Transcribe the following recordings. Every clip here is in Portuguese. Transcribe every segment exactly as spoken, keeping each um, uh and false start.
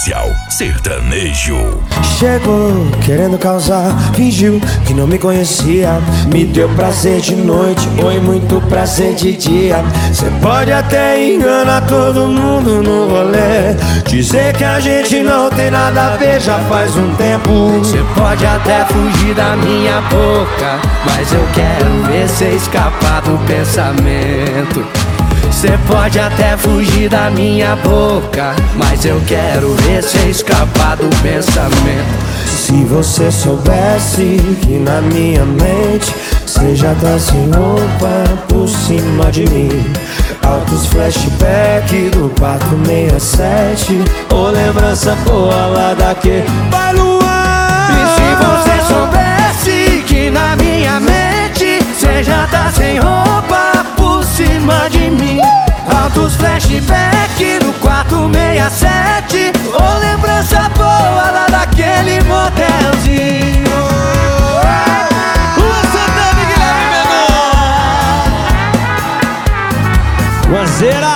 especial sertanejo. Chegou querendo causar, fingiu que não me conhecia. Me deu prazer de noite, oi, muito prazer de dia. Cê pode até enganar todo mundo no rolê, dizer que a gente não tem nada a ver já faz um tempo. Cê pode até fugir da minha boca, mas eu quero ver cê escapar do pensamento. Cê pode até fugir da minha boca, mas eu quero ver cê escapar do pensamento. Se você soubesse que na minha mente cê já tá sem roupa por cima de mim. Altos flashback do quarto sessenta e sete, ou lembrança boa lá daquele Vai Luan. E se você soubesse que na minha mente cê já tá sem roupa por cima de mim. Altos flashback do quarto sessenta e sete, ou lembrança boa lá daquele motelzinho. Luan Santana e Guilherme Mendonça. Luanzeira.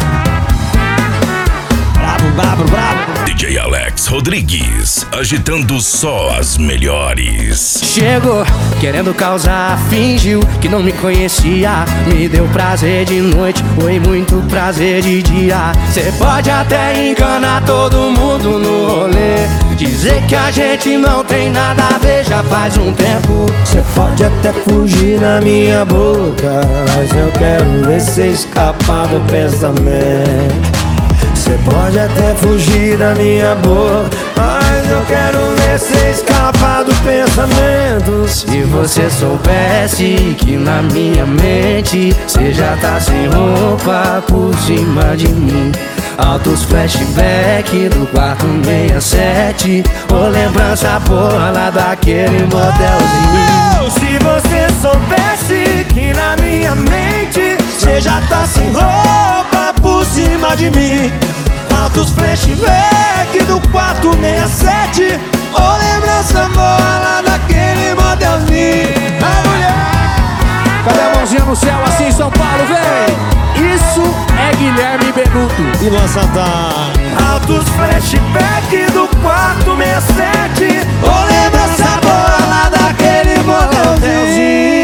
Bravo, bravo, bravo. D J Alex Rodrigues, agitando só as melhores. Chegou querendo causar, fingiu que não me conhecia. Me deu prazer de noite, foi muito prazer de dia. Cê pode até enganar todo mundo no rolê, dizer que a gente não tem nada a ver já faz um tempo. Cê pode até fugir na minha boca, mas eu quero ver cê escapar do pensamento. Cê pode até fugir da minha boca, mas eu quero ver cê escapar do pensamento. Se você soubesse que na minha mente cê já tá sem roupa por cima de mim. Altos flashback do quarto sessenta e sete, ou lembrança boa lá daquele motelzinho. Se você soubesse que na minha mente cê já tá sem roupa por cima de mim. Altos flashback do quarto sessenta e sete, ou lembrança boa lá daquele modelzinho. A mulher. Cadê a mãozinha no céu assim em São Paulo, vem? Isso é Guilherme Benuto e Luan Santana. Altos flashback do quarto sessenta e sete, ou lembrança boa lá daquele motelzinho.